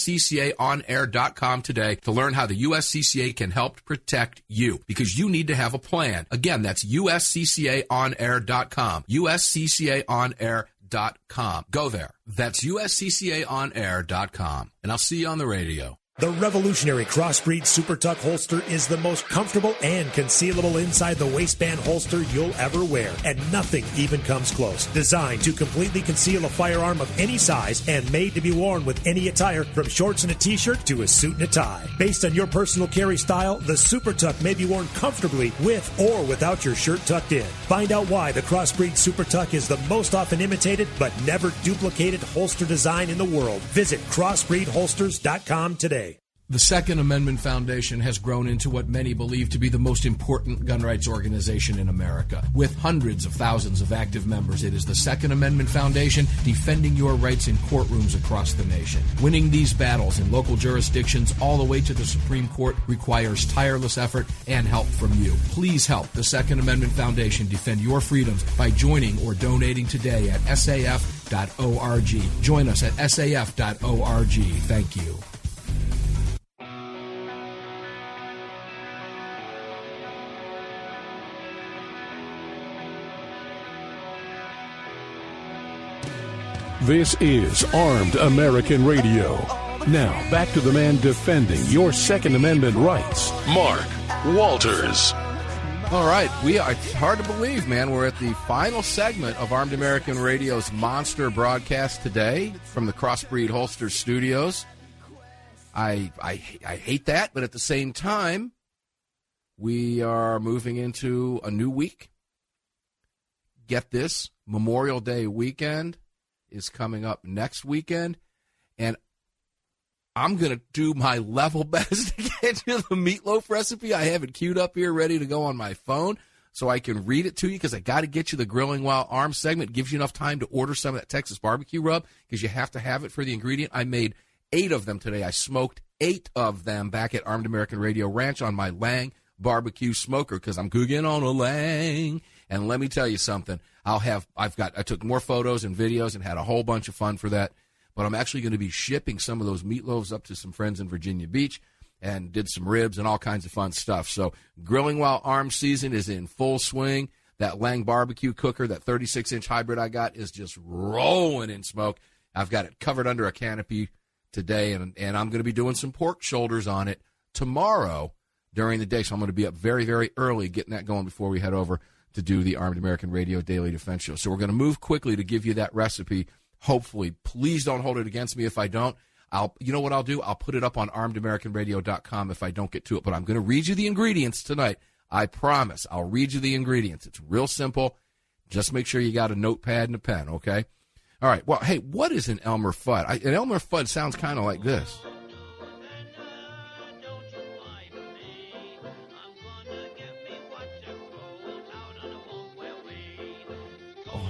USCCAOnAir.com today to learn how the USCCA can help protect you, because you need to have a plan. Again, that's USCCAOnAir.com. USCCAOnAir.com. Go there. That's USCCAOnAir.com. And I'll see you on the radio. The revolutionary Crossbreed Super Tuck holster is the most comfortable and concealable inside the waistband holster you'll ever wear, and nothing even comes close. Designed to completely conceal a firearm of any size and made to be worn with any attire, from shorts and a t-shirt to a suit and a tie. Based on your personal carry style, the Super Tuck may be worn comfortably with or without your shirt tucked in. Find out why the Crossbreed Super Tuck is the most often imitated but never duplicated holster design in the world. Visit CrossbreedHolsters.com today. The Second Amendment Foundation has grown into what many believe to be the most important gun rights organization in America. With hundreds of thousands of active members, it is the Second Amendment Foundation defending your rights in courtrooms across the nation. Winning these battles in local jurisdictions all the way to the Supreme Court requires tireless effort and help from you. Please help the Second Amendment Foundation defend your freedoms by joining or donating today at saf.org. Join us at saf.org. Thank you. This is Armed American Radio. Now, back to the man defending your Second Amendment rights, Mark Walters. All right, it's hard to believe, man. We're at the final segment of Armed American Radio's monster broadcast today from the Crossbreed Holsters studios. I hate that, but at the same time, we are moving into a new week. Get this, Memorial Day weekend is coming up next weekend, and I'm going to do my level best to get you the meatloaf recipe. I have it queued up here ready to go on my phone so I can read it to you, because I got to get you the Grilling While Armed segment. It gives you enough time to order some of that Texas barbecue rub, because you have to have it for the ingredient. I made 8 of them today. I smoked 8 of them back at Armed American Radio Ranch on my Lang barbecue smoker, because I'm cooking on a Lang. And let me tell you something. I took more photos and videos and had a whole bunch of fun for that. But I'm actually going to be shipping some of those meatloaves up to some friends in Virginia Beach, and did some ribs and all kinds of fun stuff. So Grilling While Armed season is in full swing. That Lang barbecue cooker, that 36-inch hybrid I got, is just rolling in smoke. I've got it covered under a canopy today, and I'm going to be doing some pork shoulders on it tomorrow during the day. So I'm going to be up very, very early getting that going before we head over to do the Armed American Radio Daily Defense Show. So we're going to move quickly to give you that recipe. Hopefully, please don't hold it against me if I don't. You know what I'll do? I'll put it up on armedamericanradio.com if I don't get to it. But I'm going to read you the ingredients tonight. I promise. I'll read you the ingredients. It's real simple. Just make sure you got a notepad and a pen, okay? All right. Well, hey, what is an Elmer Fudd? An Elmer Fudd sounds kind of like this.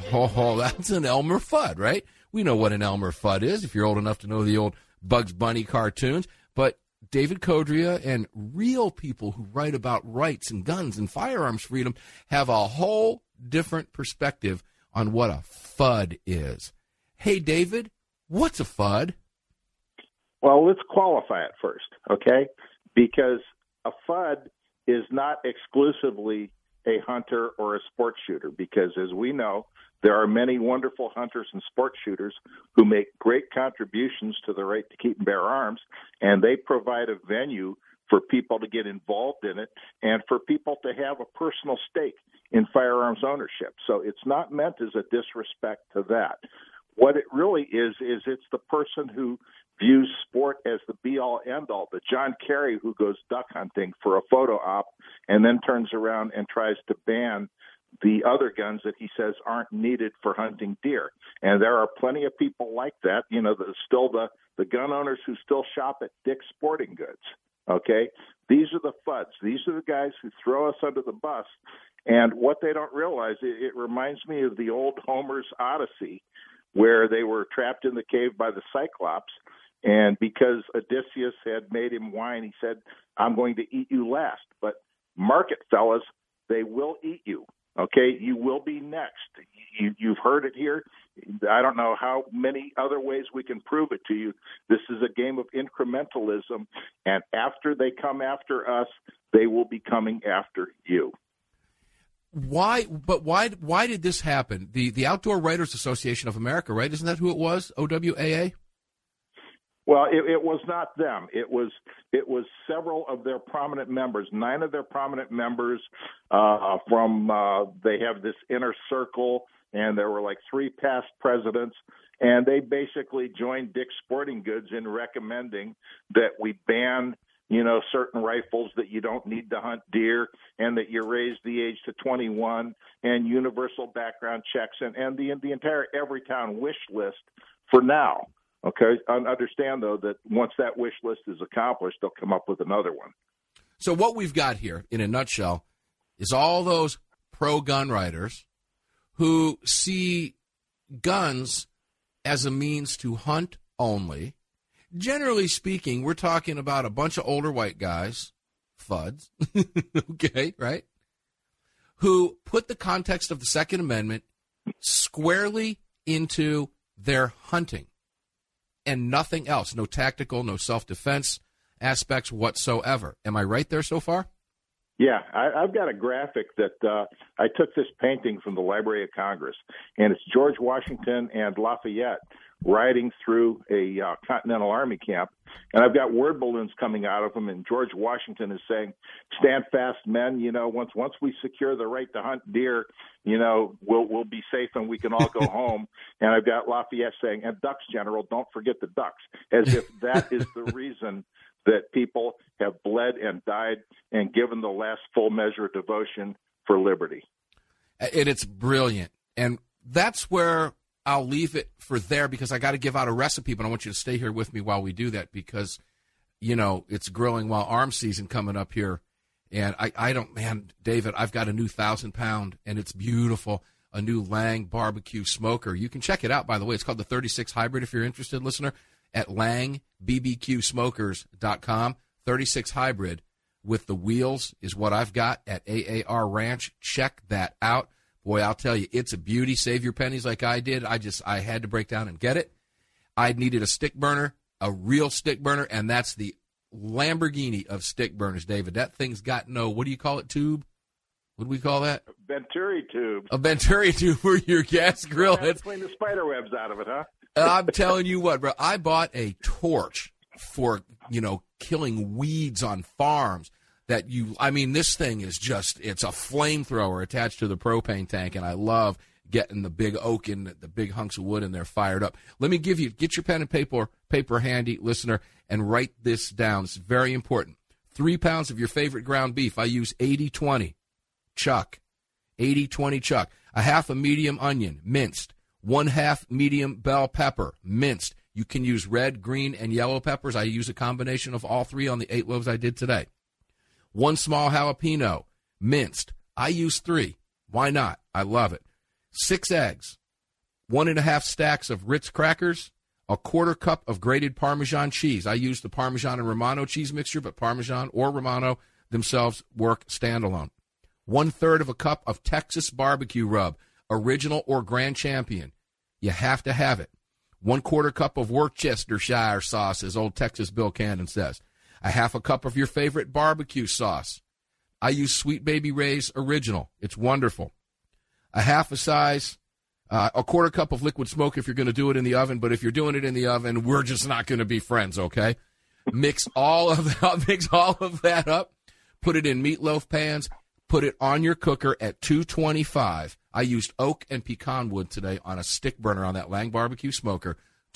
Oh, that's an Elmer Fudd, right? We know what an Elmer Fudd is if you're old enough to know the old Bugs Bunny cartoons. But David Codrea and real people who write about rights and guns and firearms freedom have a whole different perspective on what a FUD is. Hey, David, what's a FUD? Well, let's qualify it first, okay? Because a FUD is not exclusively a hunter or a sports shooter, because as we know, there are many wonderful hunters and sports shooters who make great contributions to the right to keep and bear arms, and they provide a venue for people to get involved in it and for people to have a personal stake in firearms ownership. So it's not meant as a disrespect to that. What it really is it's the person who views sport as the be-all, end-all, the John Kerry who goes duck hunting for a photo op and then turns around and tries to ban the other guns that he says aren't needed for hunting deer. And there are plenty of people like that, you know, the gun owners who still shop at Dick's Sporting Goods, okay? These are the FUDs. These are the guys who throw us under the bus. And what they don't realize, it reminds me of the old Homer's Odyssey, where they were trapped in the cave by the Cyclops. And because Odysseus had made him wine, he said, I'm going to eat you last. But mark it, fellas, they will eat you. Okay, you will be next. You've heard it here. I don't know how many other ways we can prove it to you. This is a game of incrementalism, and after they come after us, they will be coming after you. Why did this happen? The Outdoor Writers Association of America, right? Isn't that who it was? OWAA? Well, it was not them. It was several of their prominent members. 9 of their prominent members they have this inner circle, and there were like 3 past presidents, and they basically joined Dick's Sporting Goods in recommending that we ban, you know, certain rifles, that you don't need to hunt deer, and that you raise the age to 21, and universal background checks, and the entire Everytown wish list for now. Okay, understand, though, that once that wish list is accomplished, they'll come up with another one. So what we've got here, in a nutshell, is all those pro-gun writers who see guns as a means to hunt only. Generally speaking, we're talking about a bunch of older white guys, FUDs, okay, right, who put the context of the Second Amendment squarely into their hunting. And nothing else, no tactical, no self-defense aspects whatsoever. Am I right there so far? Yeah, I've got a graphic that I took this painting from the Library of Congress, and it's George Washington and Lafayette riding through a Continental Army camp, and I've got word balloons coming out of them, and George Washington is saying, "Stand fast, men. You know, once we secure the right to hunt deer, you know, we'll be safe and we can all go home." And I've got Lafayette saying, "And ducks, General, don't forget the ducks," as if that is the reason that people have bled and died and given the last full measure of devotion for liberty. And it's brilliant. And that's where I'll leave it for there, because I got to give out a recipe, but I want you to stay here with me while we do that, because, you know, it's grilling while arms season coming up here. And I don't, man, David, I've got a new 1,000-pound, and it's beautiful, a new Lang barbecue smoker. You can check it out, by the way. It's called the 36 Hybrid, if you're interested, listener, at langbbqsmokers.com. 36 Hybrid with the wheels is what I've got at AAR Ranch. Check that out. Boy, I'll tell you, it's a beauty. Save your pennies like I did. I had to break down and get it. I needed a stick burner, a real stick burner, and that's the Lamborghini of stick burners, David. That thing's got no, what do you call it, tube? What do we call that? Venturi tube. A Venturi tube for your gas grill. Clean the spider webs out of it, huh? I'm telling you what, bro. I bought a torch for, you know, killing weeds on farms. This thing is just, it's a flamethrower attached to the propane tank, and I love getting the big oak and the big hunks of wood in there fired up. Let me get your pen and paper handy, listener, and write this down. It's very important. 3 pounds of your favorite ground beef. I use 80-20 chuck. 80-20 chuck. A half a medium onion, minced. 1/2 medium bell pepper, minced. You can use red, green, and yellow peppers. I use a combination of all 3 on the 8 loaves I did today. 1 small jalapeno, minced. I use 3. Why not? I love it. 6 eggs, 1.5 stacks of Ritz crackers, a 1/4 cup of grated Parmesan cheese. I use the Parmesan and Romano cheese mixture, but Parmesan or Romano themselves work standalone. 1/3 of a cup of Texas barbecue rub, original or Grand Champion. You have to have it. 1/4 cup of Worcestershire sauce, as old Texas Bill Cannon says. 1/2 cup of your favorite barbecue sauce. I use Sweet Baby Ray's original. It's wonderful. 1/2 size, a 1/4 cup of liquid smoke if you're going to do it in the oven. But if you're doing it in the oven, we're just not going to be friends, okay? Mix all of that up. Put it in meatloaf pans. Put it on your cooker at 225. I used oak and pecan wood today on a stick burner on that Lang barbecue smoker.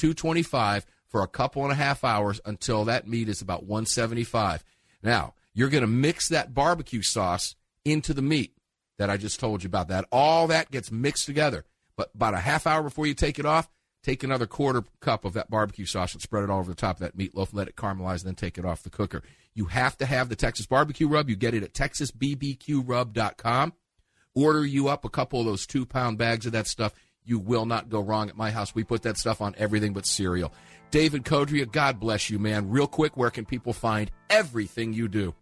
225 for a couple and a half hours until that meat is about 175. Now, you're going to mix that barbecue sauce into the meat that I just told you about. All that gets mixed together. But about a half hour before you take it off, take another 1/4 cup of that barbecue sauce and spread it all over the top of that meatloaf. Let it caramelize, and then take it off the cooker. You have to have the Texas barbecue rub. You get it at TexasBBQRub.com. Order you up a couple of those 2-pound bags of that stuff. You will not go wrong. At my house, we put that stuff on everything but cereal. David Codrea, God bless you, man. Real quick, where can people find everything you do?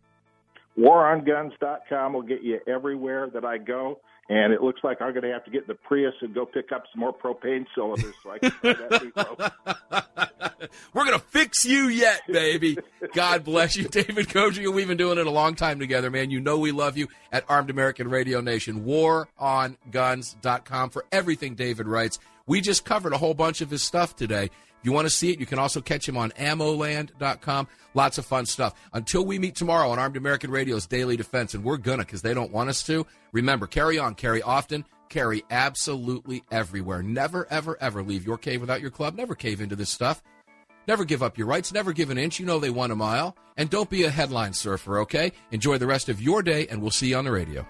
WarOnGuns.com will get you everywhere that I go. And it looks like I'm going to have to get in the Prius and go pick up some more propane cylinders so I can try that meatloaf. We're going to fix you yet, baby. God bless you, David Codrea. We've been doing it a long time together, man. You know we love you at Armed American Radio Nation. WarOnGuns.com for everything David writes. We just covered a whole bunch of his stuff today. If you want to see it, you can also catch him on AmmoLand.com. Lots of fun stuff. Until we meet tomorrow on Armed American Radio's Daily Defense, and we're going to because they don't want us to. Remember, carry on, carry often, carry absolutely everywhere. Never, ever, ever leave your cave without your club. Never cave into this stuff. Never give up your rights. Never give an inch. You know they want a mile. And don't be a headline surfer, okay? Enjoy the rest of your day, and we'll see you on the radio.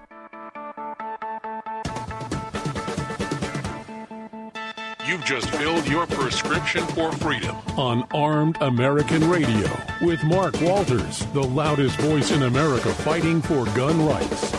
You've just filled your prescription for freedom on Armed American Radio with Mark Walters, the loudest voice in America fighting for gun rights.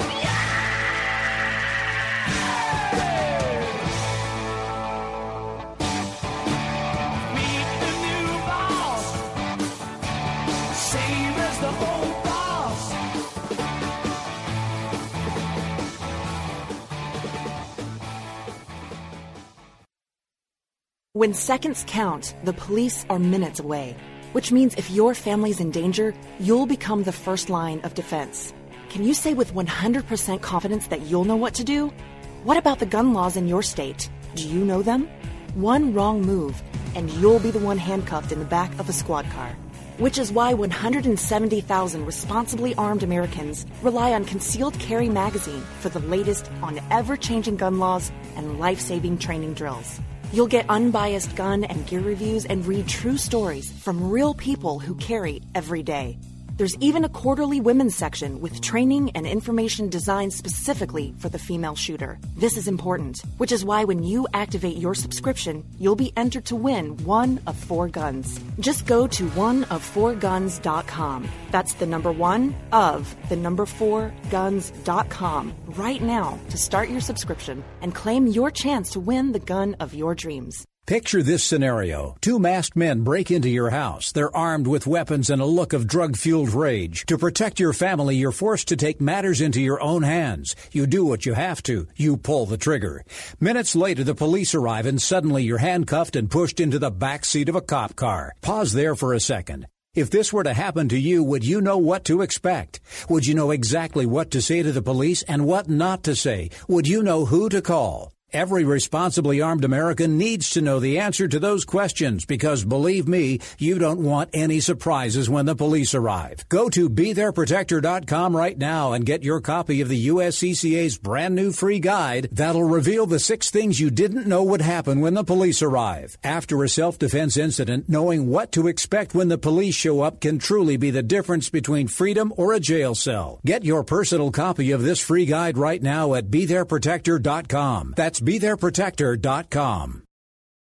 When seconds count, the police are minutes away, which means if your family's in danger, you'll become the first line of defense. Can you say with 100% confidence that you'll know what to do? What about the gun laws in your state? Do you know them? One wrong move, and you'll be the one handcuffed in the back of a squad car. Which is why 170,000 responsibly armed Americans rely on Concealed Carry Magazine for the latest on ever-changing gun laws and life-saving training drills. You'll get unbiased gun and gear reviews and read true stories from real people who carry every day. There's even a quarterly women's section with training and information designed specifically for the female shooter. This is important, which is why when you activate your subscription, you'll be entered to win one of 4 guns. Just go to oneof4guns.com. That's the number 4guns.com right now to start your subscription and claim your chance to win the gun of your dreams. Picture this scenario. 2 masked men break into your house. They're armed with weapons and a look of drug-fueled rage. To protect your family, you're forced to take matters into your own hands. You do what you have to. You pull the trigger. Minutes later, the police arrive and suddenly you're handcuffed and pushed into the back seat of a cop car. Pause there for a second. If this were to happen to you, would you know what to expect? Would you know exactly what to say to the police and what not to say? Would you know who to call? Every responsibly armed American needs to know the answer to those questions because, believe me, you don't want any surprises when the police arrive. Go to BeThereProtector.com right now and get your copy of the USCCA's brand new free guide that'll reveal the 6 things you didn't know would happen when the police arrive. After a self-defense incident, knowing what to expect when the police show up can truly be the difference between freedom or a jail cell. Get your personal copy of this free guide right now at BeThereProtector.com. That's BeThereProtector.com.